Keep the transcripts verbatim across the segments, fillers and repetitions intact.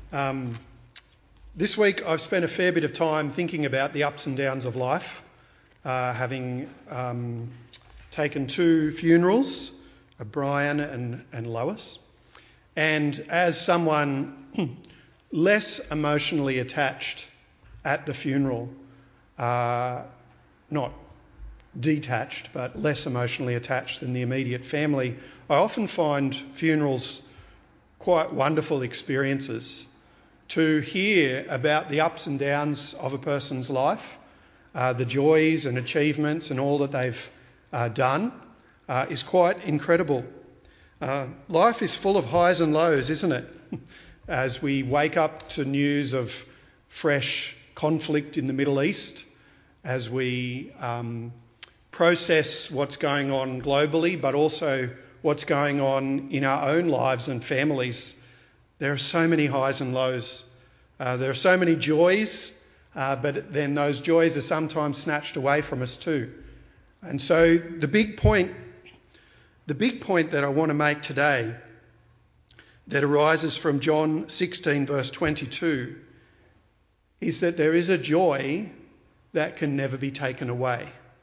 Um, this week I've spent a fair bit of time thinking about the ups and downs of life, uh, having um, taken two funerals, uh, Brian and, and Lois. And as someone less emotionally attached at the funeral, uh, not detached, but less emotionally attached than the immediate family, I often find funerals quite wonderful experiences. To hear about the ups and downs of a person's life, uh, the joys and achievements and all that they've uh, done uh, is quite incredible. Uh, life is full of highs and lows, isn't it? As we wake up to news of fresh conflict in the Middle East, as we um, process what's going on globally, but also what's going on in our own lives and families, there are so many highs and lows. Uh, there are so many joys, uh, but then those joys are sometimes snatched away from us too. And so the big point, the big point that I want to make today, that arises from John sixteen verse twenty-two, is that there is a joy that can never be taken away.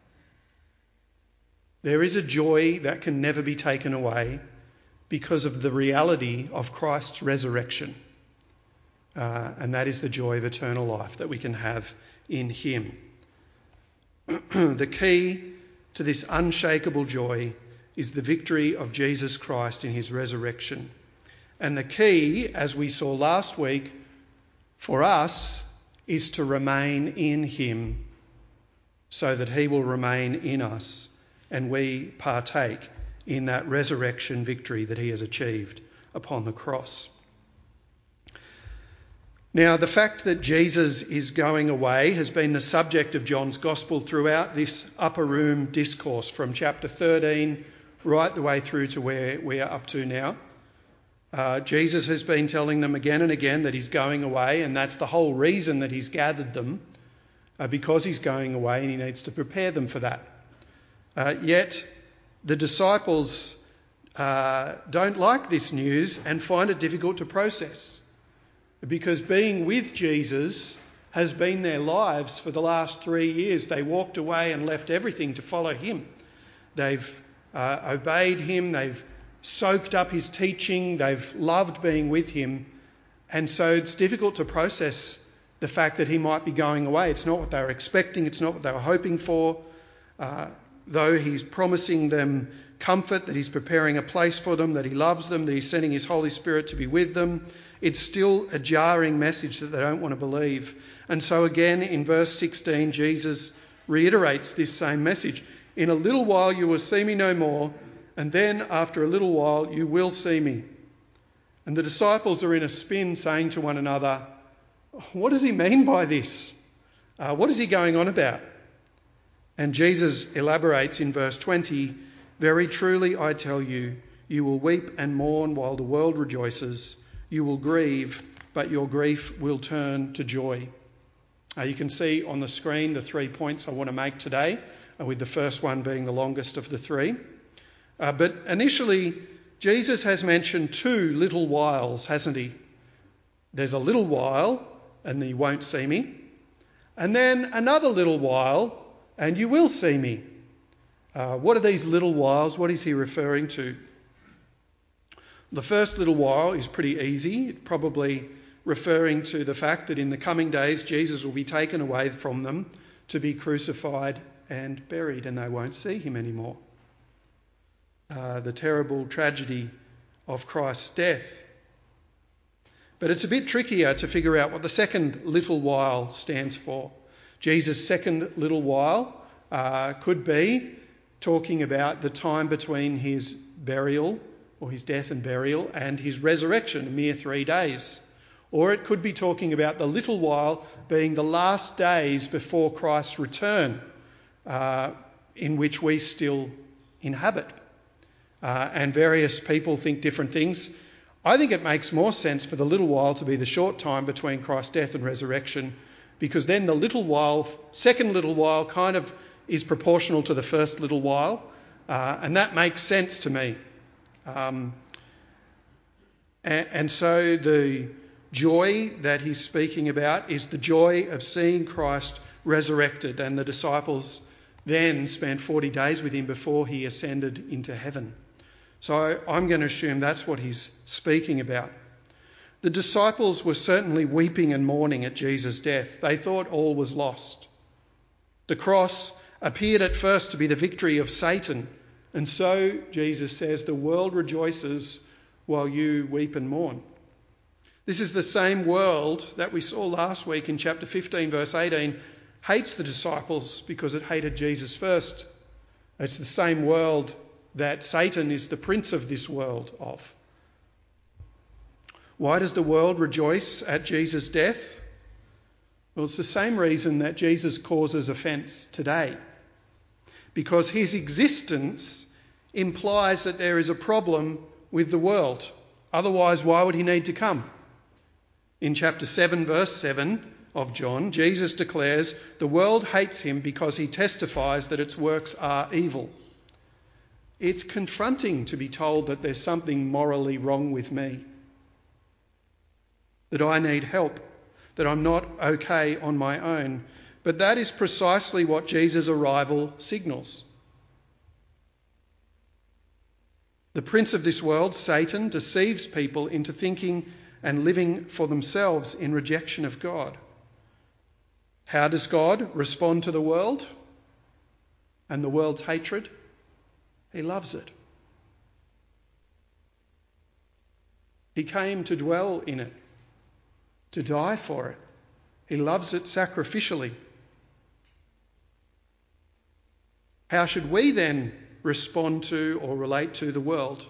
There is a joy that can never be taken away because of the reality of Christ's resurrection. Uh, and that is the joy of eternal life that we can have in him. The key to this unshakable joy is the victory of Jesus Christ in his resurrection. And the key, as we saw last week, for us is to remain in him so that he will remain in us and we partake in that resurrection victory that he has achieved upon the cross. Now, the fact that Jesus is going away has been the subject of John's Gospel throughout this upper room discourse from chapter thirteen right the way through to where we are up to now. Uh, Jesus has been telling them again and again that he's going away, and that's the whole reason that he's gathered them, uh, because he's going away and he needs to prepare them for that. Uh, yet the disciples uh, don't like this news and find it difficult to process, because being with Jesus has been their lives for the last three years. They walked away and left everything to follow him. They've uh, obeyed him, they've soaked up his teaching, they've loved being with him, and so it's difficult to process the fact that he might be going away. It's not what they were expecting, it's not what they were hoping for. Uh, though he's promising them comfort, that he's preparing a place for them, that he loves them, that he's sending his Holy Spirit to be with them, it's still a jarring message that they don't want to believe. And so again in verse sixteen, Jesus reiterates this same message. In a little while you will see me no more, and then after a little while you will see me. And the disciples are in a spin, saying to one another, what does he mean by this? Uh, what is he going on about? And Jesus elaborates in verse twenty, very truly I tell you, you will weep and mourn while the world rejoices. You will grieve, but your grief will turn to joy. Uh, you can see on the screen the three points I want to make today, uh, with the first one being the longest of the three. Uh, but initially, Jesus has mentioned two little whiles, hasn't he? There's a little while, and you won't see me. And then another little while, and you will see me. Uh, what are these little whiles? What is he referring to? The first little while is pretty easy. It's probably referring to the fact that in the coming days, Jesus will be taken away from them to be crucified and buried, and they won't see him anymore. Uh, the terrible tragedy of Christ's death. But it's a bit trickier to figure out what the second little while stands for. Jesus' second little while uh, could be talking about the time between his burial, or his death and burial, and his resurrection, a mere three days. Or it could be talking about the little while being the last days before Christ's return, uh, in which we still inhabit. Uh, and various people think different things. I think it makes more sense for the little while to be the short time between Christ's death and resurrection, because then the little while, second little while, kind of is proportional to the first little while, uh, and that makes sense to me. Um, and, and so the joy that he's speaking about is the joy of seeing Christ resurrected, and the disciples then spent forty days with him before he ascended into heaven. So I'm going to assume that's what he's speaking about. The disciples were certainly weeping and mourning at Jesus' death. They thought all was lost. The cross appeared at first to be the victory of Satan, and so, Jesus says, the world rejoices while you weep and mourn. This is the same world that we saw last week in chapter fifteen, verse eighteen, hates the disciples because it hated Jesus first. It's the same world that Satan is the prince of this world of. Why does the world rejoice at Jesus' death? Well, it's the same reason that Jesus causes offence today. Because his existence implies that there is a problem with the world. Otherwise, why would he need to come? In chapter seven, verse seven of John, Jesus declares, the world hates him because he testifies that its works are evil. It's confronting to be told that there's something morally wrong with me, that I need help, that I'm not okay on my own. But that is precisely what Jesus' arrival signals. The prince of this world, Satan, deceives people into thinking and living for themselves in rejection of God. How does God respond to the world and the world's hatred? He loves it. He came to dwell in it, to die for it. He loves it sacrificially. How should we then respond to or relate to the world?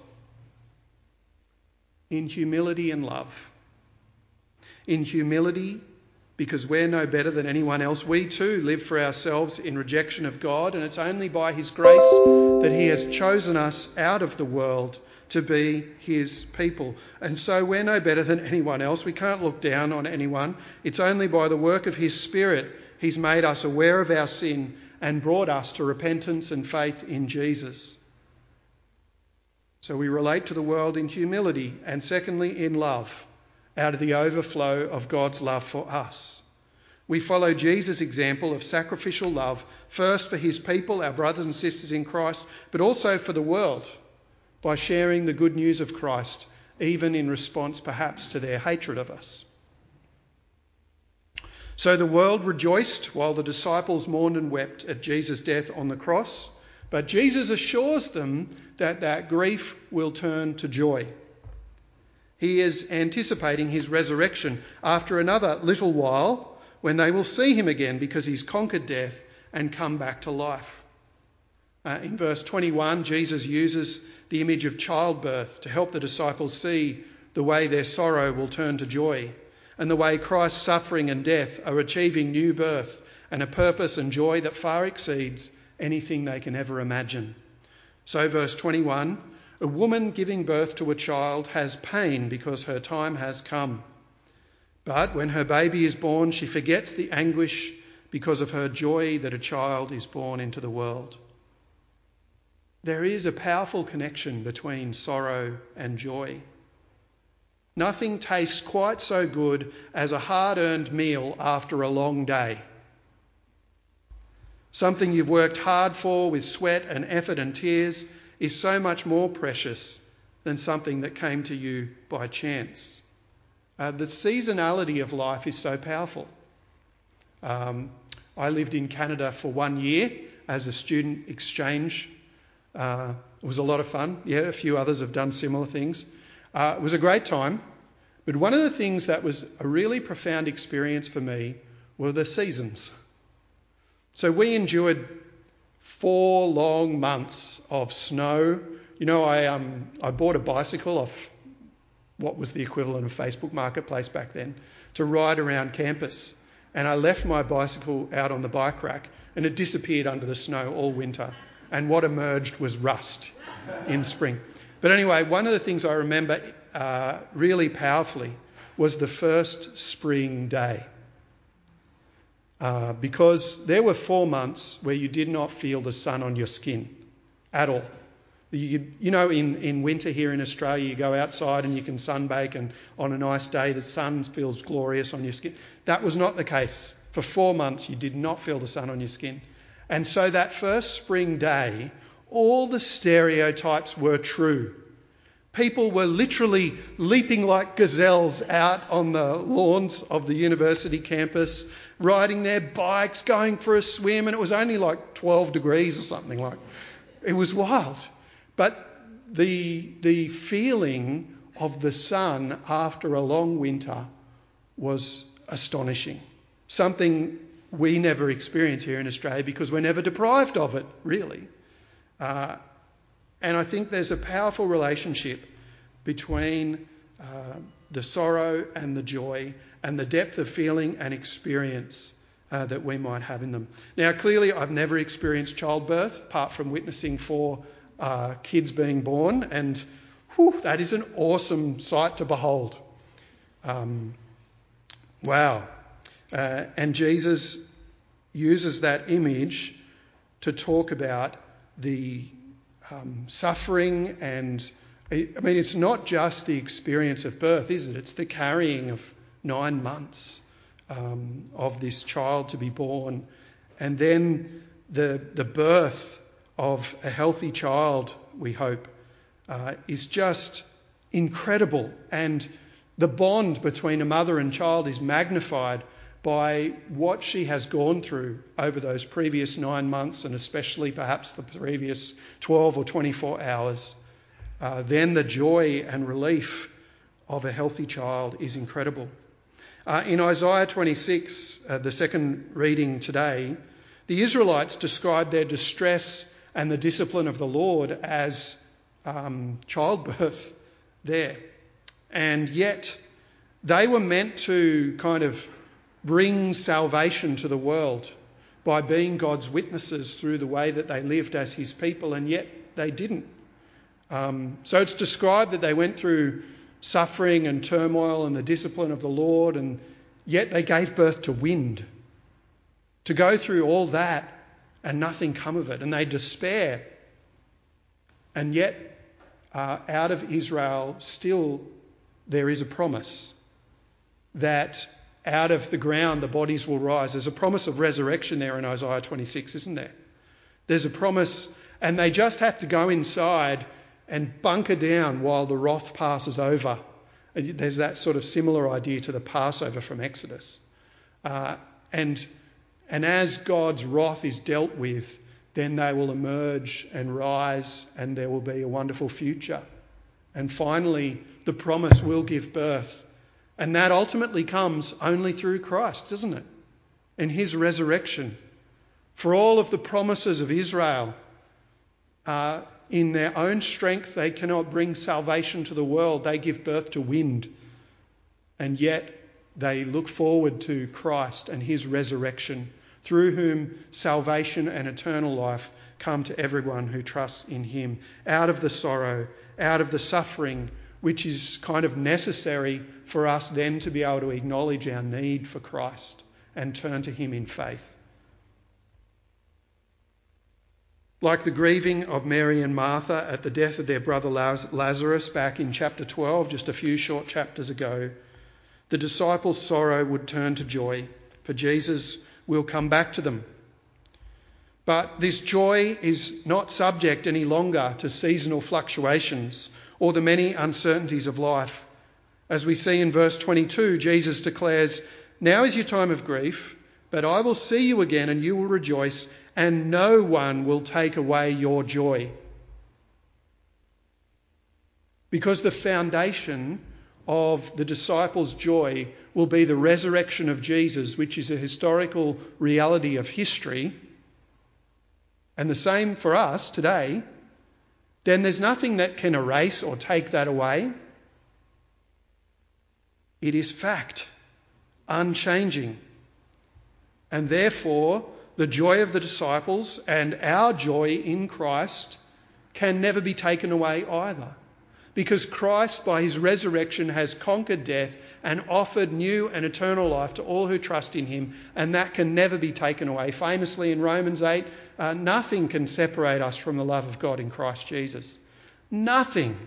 In humility and love. In humility, because we're no better than anyone else. We too live for ourselves in rejection of God, and it's only by his grace that he has chosen us out of the world to be his people. And so we're no better than anyone else. We can't look down on anyone. It's only by the work of his Spirit he's made us aware of our sin and brought us to repentance and faith in Jesus. So we relate to the world in humility, and secondly in love, out of the overflow of God's love for us. We follow Jesus' example of sacrificial love, first for his people, our brothers and sisters in Christ, but also for the world, by sharing the good news of Christ, even in response perhaps to their hatred of us. So the world rejoiced while the disciples mourned and wept at Jesus' death on the cross, but Jesus assures them that that grief will turn to joy. He is anticipating his resurrection after another little while when they will see him again because he's conquered death and come back to life. Uh, in verse twenty-one, Jesus uses the image of childbirth to help the disciples see the way their sorrow will turn to joy, and the way Christ's suffering and death are achieving new birth and a purpose and joy that far exceeds anything they can ever imagine. So verse twenty-one, a woman giving birth to a child has pain because her time has come. But when her baby is born, she forgets the anguish because of her joy that a child is born into the world. There is a powerful connection between sorrow and joy. Nothing tastes quite so good as a hard-earned meal after a long day. Something you've worked hard for with sweat and effort and tears is so much more precious than something that came to you by chance. Uh, the seasonality of life is so powerful. Um, I lived in Canada for one year as a student exchange. Uh, it was a lot of fun. Yeah, a few others have done similar things. Uh, it was a great time. But one of the things that was a really profound experience for me were the seasons. So we endured four long months of snow. You know, I um I bought a bicycle off what was the equivalent of Facebook Marketplace back then to ride around campus. And I left my bicycle out on the bike rack and it disappeared under the snow all winter. And what emerged was rust in spring. But anyway, one of the things I remember uh, really powerfully was the first spring day. Uh, because there were four months where you did not feel the sun on your skin at all. You, you know, in, in winter here in Australia, you go outside and you can sunbake, and on a nice day the sun feels glorious on your skin. That was not the case. For four months you did not feel the sun on your skin. And so that first spring day, all the stereotypes were true. People were literally leaping like gazelles out on the lawns of the university campus, riding their bikes, going for a swim, and it was only like twelve degrees or something. Like, it was wild. But the, the feeling of the sun after a long winter was astonishing. Something we never experience here in Australia because we're never deprived of it, really. Uh, and I think there's a powerful relationship between uh, the sorrow and the joy and the depth of feeling and experience uh, that we might have in them. Now, clearly, I've never experienced childbirth apart from witnessing four uh, kids being born, and whew, that is an awesome sight to behold. Um, wow. Uh, and Jesus uses that image to talk about the um, suffering and, I mean, it's not just the experience of birth, is it? It's the carrying of nine months um, of this child to be born, and then the the birth of a healthy child, we hope, uh, is just incredible. And the bond between a mother and child is magnified by what she has gone through over those previous nine months and especially perhaps the previous twelve or twenty-four hours. Uh, then the joy and relief of a healthy child is incredible. Uh, in Isaiah twenty-six, uh, the second reading today, the Israelites described their distress and the discipline of the Lord as um, childbirth there. And yet they were meant to kind of bring salvation to the world by being God's witnesses through the way that they lived as his people, and yet they didn't. Um, so it's described that they went through suffering and turmoil and the discipline of the Lord, and yet they gave birth to wind. To go through all that and nothing come of it, and they despair. And yet uh, out of Israel still there is a promise that out of the ground the bodies will rise. There's a promise of resurrection there in Isaiah twenty-six, isn't there? There's a promise, and they just have to go inside and bunker down while the wrath passes over. There's that sort of similar idea to the Passover from Exodus. Uh, and, and as God's wrath is dealt with, then they will emerge and rise, and there will be a wonderful future. And finally, the promise will give birth. And that ultimately comes only through Christ, doesn't it? And his resurrection. For all of the promises of Israel, uh, in their own strength, they cannot bring salvation to the world. They give birth to wind. And yet they look forward to Christ and his resurrection, through whom salvation and eternal life come to everyone who trusts in him. Out of the sorrow, out of the suffering, which is kind of necessary for us then to be able to acknowledge our need for Christ and turn to him in faith. Like the grieving of Mary and Martha at the death of their brother Lazarus back in chapter twelve, just a few short chapters ago, the disciples' sorrow would turn to joy, for Jesus will come back to them. But this joy is not subject any longer to seasonal fluctuations or the many uncertainties of life. As we see in verse twenty-two, Jesus declares, "Now is your time of grief, but I will see you again and you will rejoice, and no one will take away your joy." Because the foundation of the disciples' joy will be the resurrection of Jesus, which is a historical reality of history, and the same for us today, then there's nothing that can erase or take that away. It is fact, unchanging. And therefore, the joy of the disciples and our joy in Christ can never be taken away either. Because Christ, by his resurrection, has conquered death and offered new and eternal life to all who trust in him, and that can never be taken away. Famously in Romans eight, uh, nothing can separate us from the love of God in Christ Jesus. Nothing.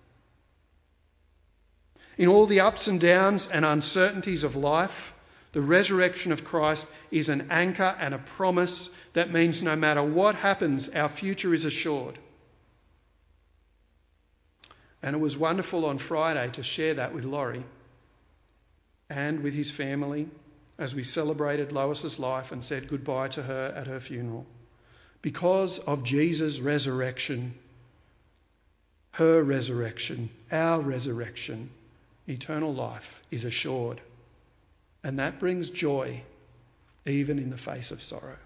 In all the ups and downs and uncertainties of life, the resurrection of Christ is an anchor and a promise that means no matter what happens, our future is assured. And it was wonderful on Friday to share that with Laurie and with his family as we celebrated Lois's life and said goodbye to her at her funeral. Because of Jesus' resurrection, her resurrection, our resurrection, eternal life is assured. And that brings joy even in the face of sorrow.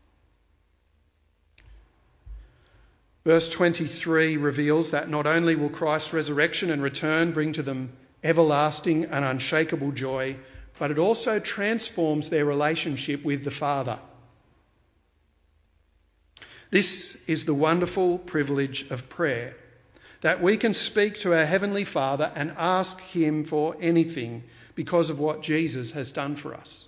Verse twenty-three reveals that not only will Christ's resurrection and return bring to them everlasting and unshakable joy, but it also transforms their relationship with the Father. This is the wonderful privilege of prayer, that we can speak to our Heavenly Father and ask him for anything because of what Jesus has done for us.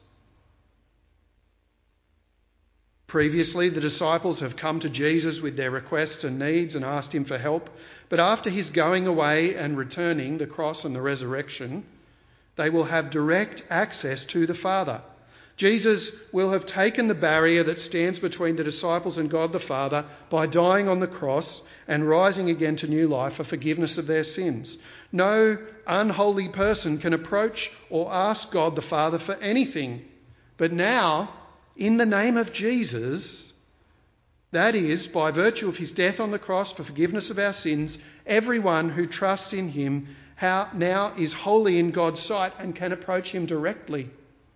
Previously, the disciples have come to Jesus with their requests and needs and asked him for help. But after his going away and returning, the cross and the resurrection, they will have direct access to the Father. Jesus will have taken the barrier that stands between the disciples and God the Father by dying on the cross and rising again to new life for forgiveness of their sins. No unholy person can approach or ask God the Father for anything. But now, in the name of Jesus, that is, by virtue of his death on the cross for forgiveness of our sins, everyone who trusts in him now is holy in God's sight and can approach him directly.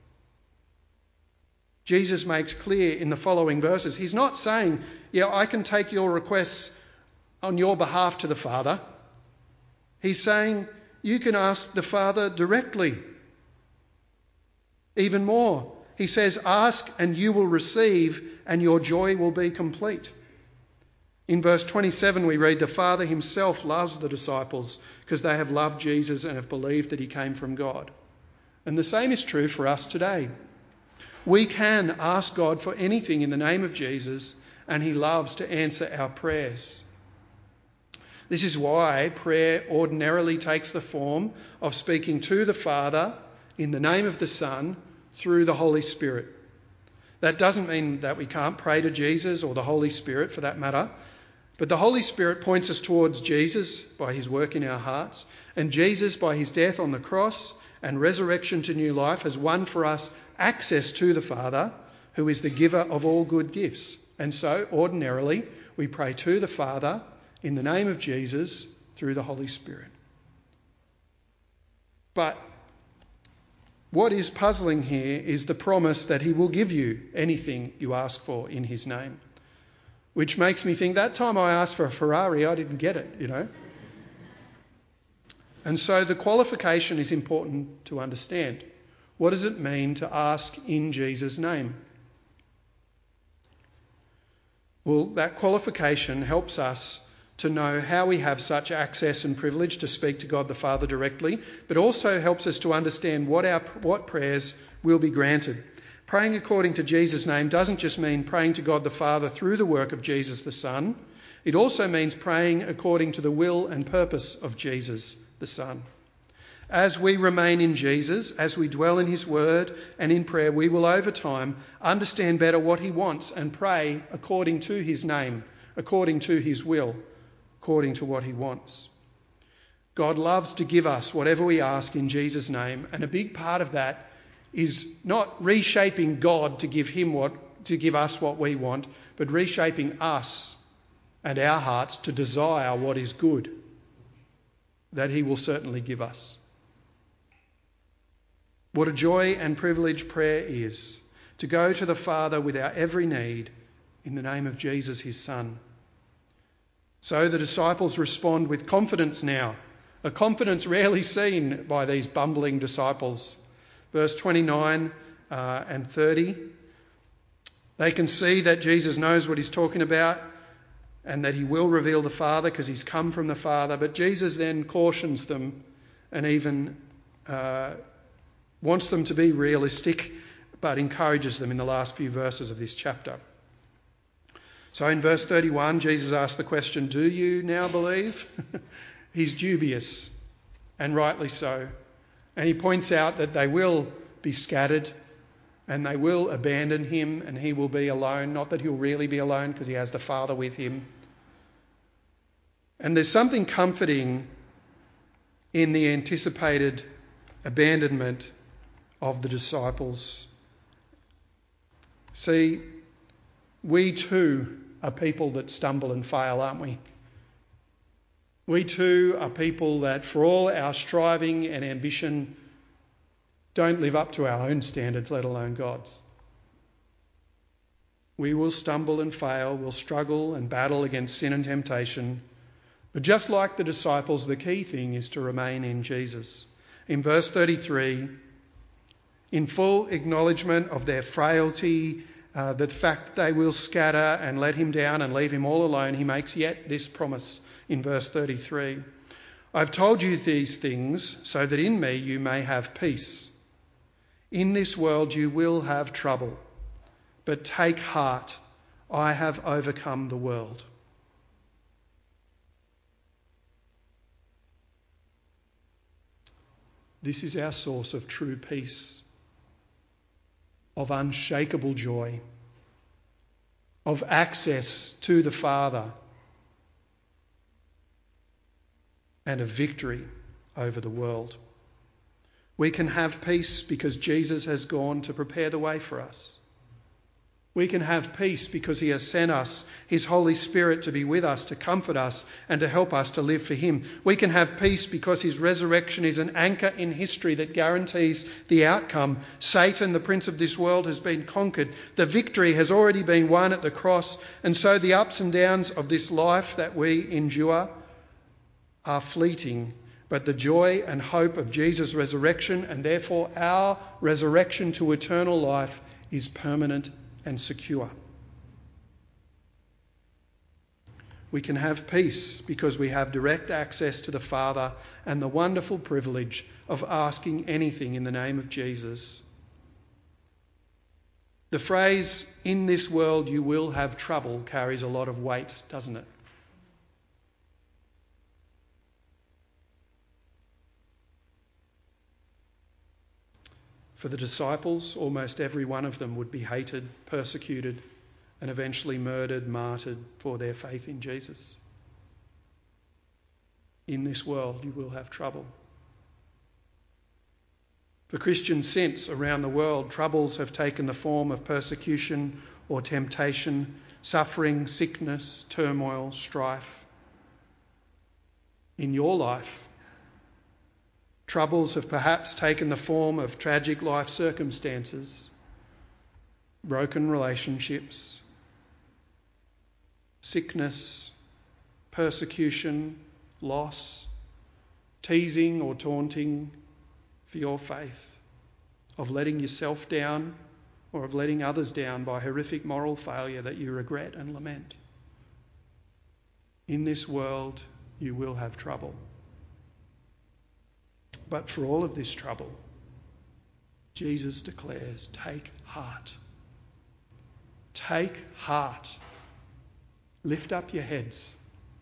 Jesus makes clear in the following verses, he's not saying, yeah, I can take your requests on your behalf to the Father. He's saying, you can ask the Father directly. Even more, he says, ask and you will receive and your joy will be complete. In verse twenty-seven we read, the Father himself loves the disciples because they have loved Jesus and have believed that he came from God. And the same is true for us today. We can ask God for anything in the name of Jesus, and he loves to answer our prayers. This is why prayer ordinarily takes the form of speaking to the Father in the name of the Son through the Holy Spirit. That doesn't mean that we can't pray to Jesus or the Holy Spirit for that matter, but the Holy Spirit points us towards Jesus by his work in our hearts, and Jesus by his death on the cross and resurrection to new life has won for us access to the Father, who is the giver of all good gifts. And so, ordinarily, we pray to the Father in the name of Jesus through the Holy Spirit. But what is puzzling here is the promise that he will give you anything you ask for in his name. Which makes me think, that time I asked for a Ferrari, I didn't get it, you know. And so the qualification is important to understand. What does it mean to ask in Jesus' name? Well, that qualification helps us to know how we have such access and privilege to speak to God the Father directly, but also helps us to understand what our what prayers will be granted. Praying according to Jesus' name doesn't just mean praying to God the Father through the work of Jesus the Son. It also means praying according to the will and purpose of Jesus the Son. As we remain in Jesus, as we dwell in his word and in prayer, we will over time understand better what he wants and pray according to his name, according to his will, according to what he wants. God loves to give us whatever we ask in Jesus' name, and a big part of that is not reshaping God to give him what to give us what we want, but reshaping us and our hearts to desire what is good, that he will certainly give us. What a joy and privilege prayer is, to go to the Father with our every need in the name of Jesus, his Son. So the disciples respond with confidence now, a confidence rarely seen by these bumbling disciples. Verse twenty-nine uh, and thirty, they can see that Jesus knows what he's talking about and that he will reveal the Father because he's come from the Father. But Jesus then cautions them and even uh, wants them to be realistic, but encourages them in the last few verses of this chapter. So in verse thirty-one, Jesus asks the question, do you now believe? He's dubious, and rightly so. And he points out that they will be scattered and they will abandon him and he will be alone. Not that he'll really be alone because he has the Father with him. And there's something comforting in the anticipated abandonment of the disciples. See, we too are people that stumble and fail, aren't we? We too are people that, for all our striving and ambition, don't live up to our own standards, let alone God's. We will stumble and fail, we'll struggle and battle against sin and temptation. But just like the disciples, the key thing is to remain in Jesus. In verse thirty-three, in full acknowledgement of their frailty, uh, the fact they will scatter and let him down and leave him all alone, he makes yet this promise in verse thirty-three. I've told you these things so that in me you may have peace. In this world you will have trouble, but take heart, I have overcome the world. This is our source of true peace, of unshakable joy, of access to the Father, and of victory over the world. We can have peace because Jesus has gone to prepare the way for us. We can have peace because he has sent us his Holy Spirit to be with us, to comfort us and to help us to live for him. We can have peace because his resurrection is an anchor in history that guarantees the outcome. Satan, the prince of this world, has been conquered. The victory has already been won at the cross, and so the ups and downs of this life that we endure are fleeting, but the joy and hope of Jesus' resurrection, and therefore our resurrection to eternal life, is permanent and secure. We can have peace because we have direct access to the Father and the wonderful privilege of asking anything in the name of Jesus. The phrase, in this world you will have trouble, carries a lot of weight, doesn't it? For the disciples, almost every one of them would be hated, persecuted, and eventually murdered, martyred for their faith in Jesus. In this world, you will have trouble. For Christians since around the world, troubles have taken the form of persecution or temptation, suffering, sickness, turmoil, strife. In your life, troubles have perhaps taken the form of tragic life circumstances, broken relationships, sickness, persecution, loss, teasing or taunting for your faith, of letting yourself down or of letting others down by horrific moral failure that you regret and lament. In this world, you will have trouble. But for all of this trouble, Jesus declares, take heart. Take heart. Lift up your heads.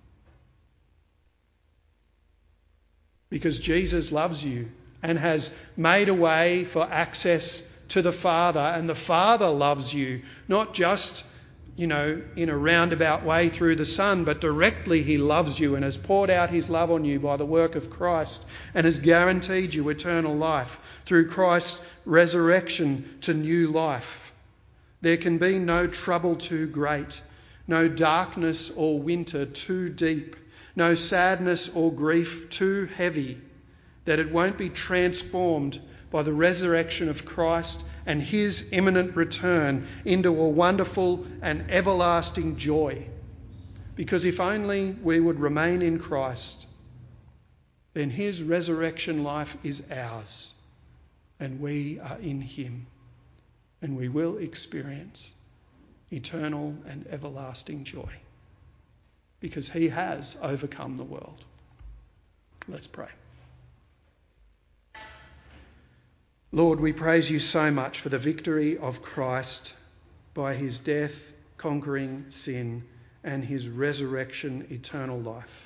Because Jesus loves you and has made a way for access to the Father, and the Father loves you, not just, you know, in a roundabout way through the Son, but directly he loves you and has poured out his love on you by the work of Christ and has guaranteed you eternal life through Christ's resurrection to new life. There can be no trouble too great, no darkness or winter too deep, no sadness or grief too heavy, that it won't be transformed by the resurrection of Christ and his imminent return into a wonderful and everlasting joy. Because if only we would remain in Christ, then his resurrection life is ours, and we are in him, and we will experience eternal and everlasting joy, because he has overcome the world. Let's pray. Lord, we praise you so much for the victory of Christ by his death conquering sin and his resurrection eternal life.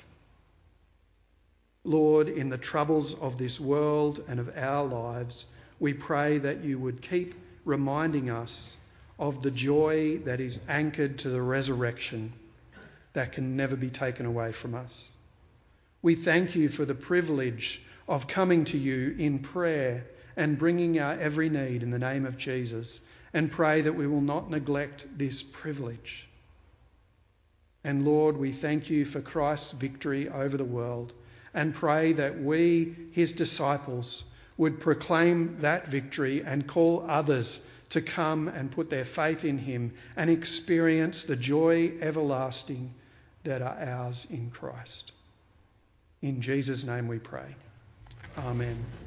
Lord, in the troubles of this world and of our lives, we pray that you would keep reminding us of the joy that is anchored to the resurrection that can never be taken away from us. We thank you for the privilege of coming to you in prayer and bringing our every need in the name of Jesus, and pray that we will not neglect this privilege. And Lord, we thank you for Christ's victory over the world, and pray that we, his disciples, would proclaim that victory and call others to come and put their faith in him and experience the joy everlasting that are ours in Christ. In Jesus' name we pray. Amen.